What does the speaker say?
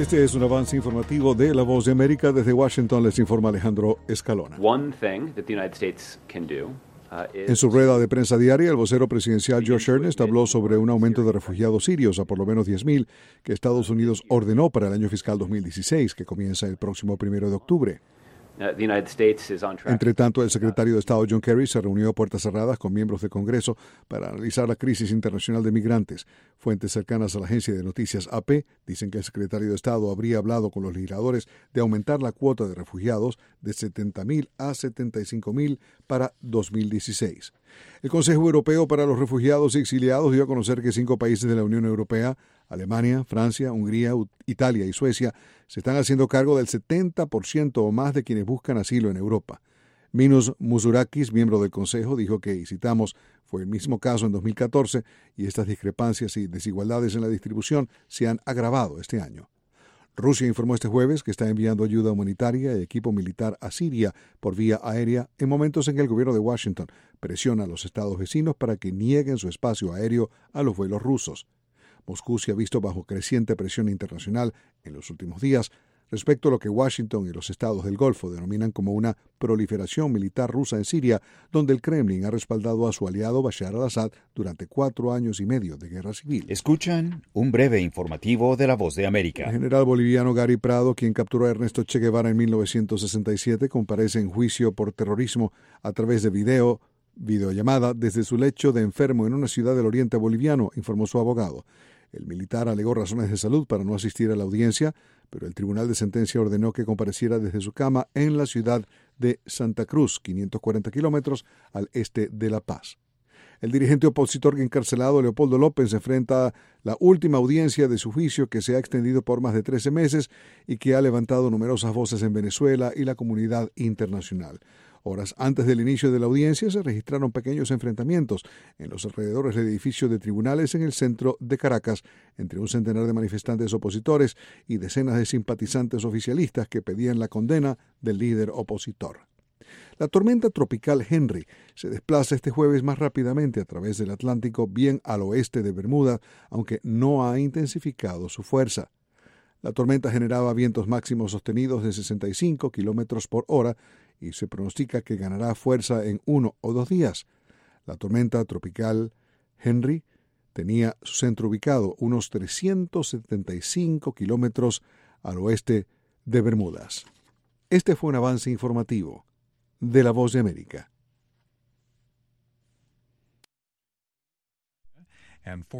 Este es un avance informativo de La Voz de América. Desde Washington les informa Alejandro Escalona. En su rueda de prensa diaria, el vocero presidencial Josh Earnest habló sobre un aumento de refugiados sirios a por lo menos 10,000 que Estados Unidos ordenó para el año fiscal 2016, que comienza el próximo 1 de octubre. Entre tanto, el secretario de Estado John Kerry se reunió a puertas cerradas con miembros del Congreso para analizar la crisis internacional de migrantes. Fuentes cercanas a la agencia de noticias AP dicen que el secretario de Estado habría hablado con los legisladores de aumentar la cuota de refugiados de 70,000 a 75,000 para 2016. El Consejo Europeo para los Refugiados y Exiliados dio a conocer que 5 países de la Unión Europea, Alemania, Francia, Hungría, Italia y Suecia, se están haciendo cargo del 70% o más de quienes buscan asilo en Europa. Minos Musurakis, miembro del Consejo, dijo que, y citamos, fue el mismo caso en 2014 y estas discrepancias y desigualdades en la distribución se han agravado este año. Rusia informó este jueves que está enviando ayuda humanitaria y equipo militar a Siria por vía aérea en momentos en que el gobierno de Washington presiona a los estados vecinos para que nieguen su espacio aéreo a los vuelos rusos. Moscú se ha visto bajo creciente presión internacional en los últimos días respecto a lo que Washington y los estados del Golfo denominan como una proliferación militar rusa en Siria, donde el Kremlin ha respaldado a su aliado Bashar al-Assad durante 4 años y medio de guerra civil. Escuchan un breve informativo de La Voz de América. El general boliviano Gary Prado, quien capturó a Ernesto Che Guevara en 1967, comparece en juicio por terrorismo a través de videollamada desde su lecho de enfermo en una ciudad del oriente boliviano, informó su abogado. El militar alegó razones de salud para no asistir a la audiencia, pero el tribunal de sentencia ordenó que compareciera desde su cama en la ciudad de Santa Cruz, 540 kilómetros al este de La Paz. El dirigente opositor encarcelado Leopoldo López enfrenta la última audiencia de su juicio, que se ha extendido por más de 13 meses y que ha levantado numerosas voces en Venezuela y la comunidad internacional. Horas antes del inicio de la audiencia se registraron pequeños enfrentamientos en los alrededores del edificio de tribunales en el centro de Caracas entre un centenar de manifestantes opositores y decenas de simpatizantes oficialistas que pedían la condena del líder opositor. La tormenta tropical Henry se desplaza este jueves más rápidamente a través del Atlántico, bien al oeste de Bermuda, aunque no ha intensificado su fuerza. La tormenta generaba vientos máximos sostenidos de 65 kilómetros por hora y se pronostica que ganará fuerza en 1 o 2 días. La tormenta tropical Henry tenía su centro ubicado unos 375 kilómetros al oeste de Bermudas. Este fue un avance informativo de La Voz de América.